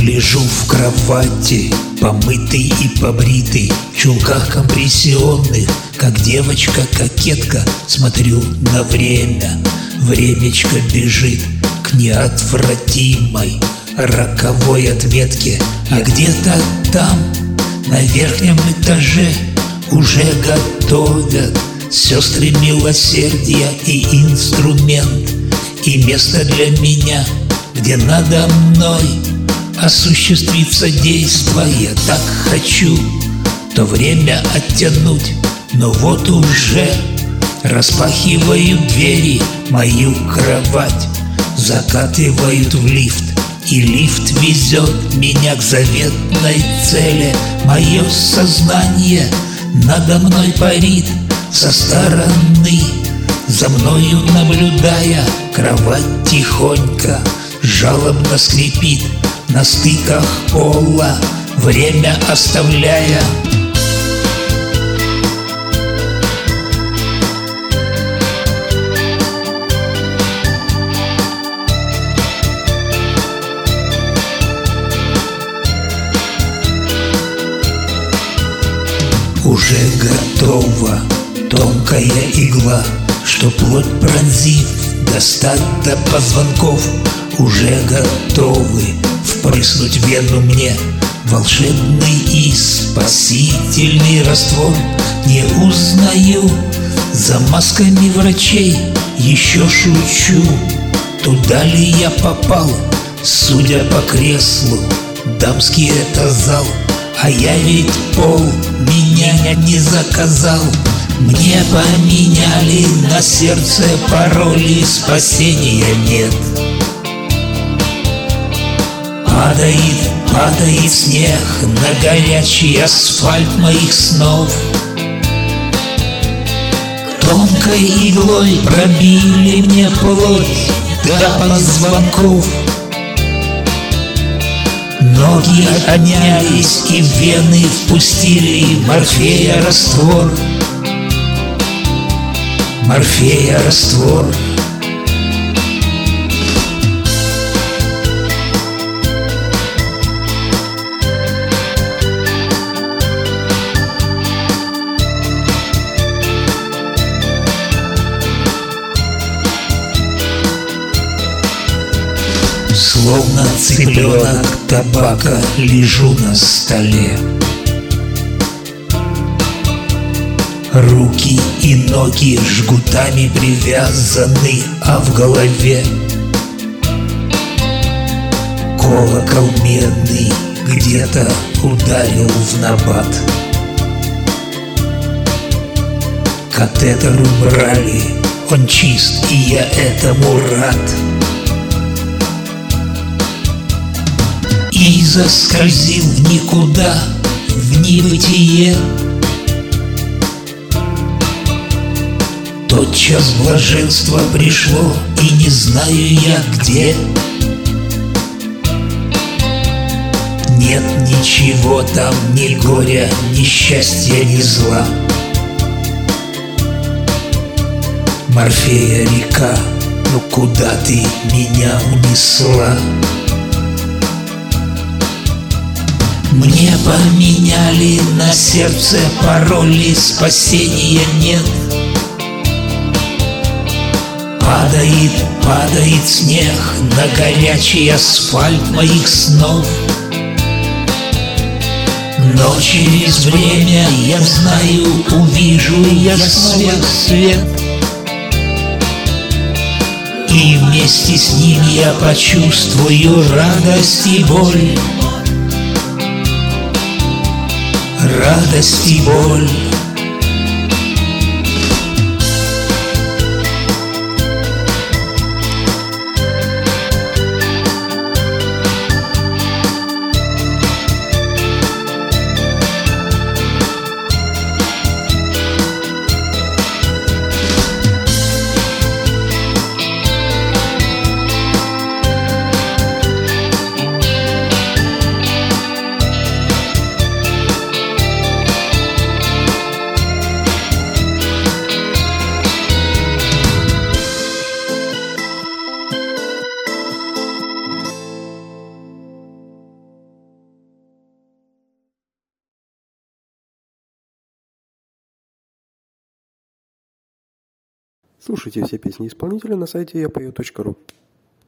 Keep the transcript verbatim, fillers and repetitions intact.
Лежу в кровати, помытый и побритый, в чулках компрессионных, как девочка-кокетка. Смотрю на время, времечко бежит к неотвратимой роковой отметке. А где-то там, на верхнем этаже, уже готовят сестры милосердия и инструмент, и место для меня, где надо мной осуществится действо. Я так хочу то время оттянуть, но вот уже распахивают двери, мою кровать закатывают в лифт, и лифт везет меня к заветной цели. Мое сознание надо мной парит со стороны, за мною наблюдая. Кровать тихонько, жалобно скрипит на стыках пола, время оставляя. Уже готова тонкая игла, что плоть пронзив, достать до позвонков. Уже готовы впрыснуть в вену мне волшебный и спасительный раствор. Не узнаю за масками врачей, еще шучу, туда ли я попал. Судя по креслу, дамский это зал, а я ведь пол меня не заказал. Мне поменяли на сердце пароли, спасения нет. Падает, падает снег на горячий асфальт моих снов. Тонкой иглой пробили мне плоть до позвонков. Ноги отнялись и в вены впустили морфея раствор. Морфея раствор. Словно цыпленок табака лежу на столе. Руки и ноги жгутами привязаны, а в голове колокол медный где-то ударил в набат. Катетер убрали, он чист, и я этому рад. И заскользил в никуда, в небытие. Тотчас блаженство пришло, и не знаю я где. Нет ничего там, ни горя, ни счастья, ни зла. Морфея река, ну куда ты меня унесла? Мне поменяли на сердце пароли, спасения нет. Падает, падает снег на горячий асфальт моих снов. Но через время, я знаю, увижу я свет, свет. И вместе с ним я почувствую радость и боль. Радость и боль. Слушайте все песни исполнителя на сайте я пою точка ру.